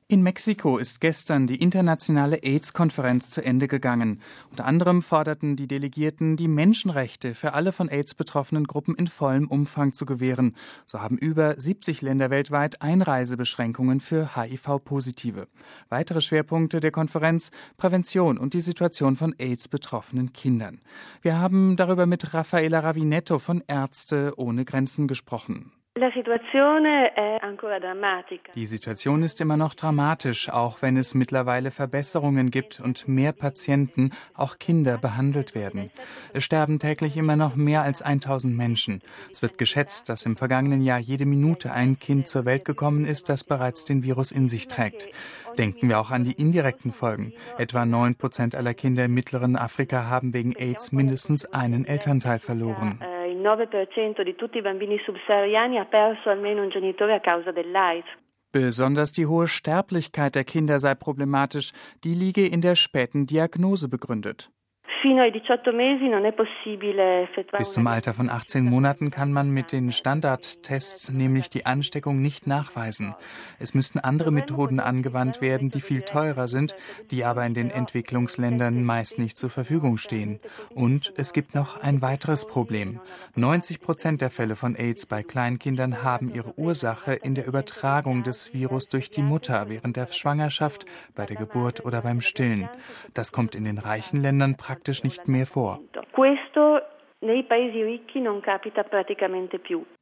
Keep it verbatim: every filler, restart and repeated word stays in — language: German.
In Mexiko ist gestern die internationale AIDS-Konferenz zu Ende gegangen. Unter anderem forderten die Delegierten, die Menschenrechte für alle von AIDS betroffenen Gruppen in vollem Umfang zu gewähren. So haben über siebzig Länder weltweit Einreisebeschränkungen für H I V-Positive. Weitere Schwerpunkte der Konferenz: Prävention und die Situation von AIDS-betroffenen Kindern. Wir haben darüber mit Raffaella Ravinetto von Ärzte ohne Grenzen gesprochen. Die Situation ist immer noch dramatisch, auch wenn es mittlerweile Verbesserungen gibt und mehr Patienten, auch Kinder, behandelt werden. Es sterben täglich immer noch mehr als tausend Menschen. Es wird geschätzt, dass im vergangenen Jahr jede Minute ein Kind zur Welt gekommen ist, das bereits den Virus in sich trägt. Denken wir auch an die indirekten Folgen. Etwa neun Prozent aller Kinder im mittleren Afrika haben wegen AIDS mindestens einen Elternteil verloren. Il nove per cento di tutti i bambini subsahariani ha perso almeno un genitore a causa dell'AIDS. Besonders die hohe Sterblichkeit der Kinder sei problematisch. Die liege in der späten Diagnose begründet. Bis zum Alter von achtzehn Monaten kann man mit den Standardtests nämlich die Ansteckung nicht nachweisen. Es müssten andere Methoden angewandt werden, die viel teurer sind, die aber in den Entwicklungsländern meist nicht zur Verfügung stehen. Und es gibt noch ein weiteres Problem. neunzig Prozent der Fälle von AIDS bei Kleinkindern haben ihre Ursache in der Übertragung des Virus durch die Mutter während der Schwangerschaft, bei der Geburt oder beim Stillen. Das kommt in den reichen Ländern praktisch nicht mehr vor. Questo nei paesi ricchi non capita praticamente più.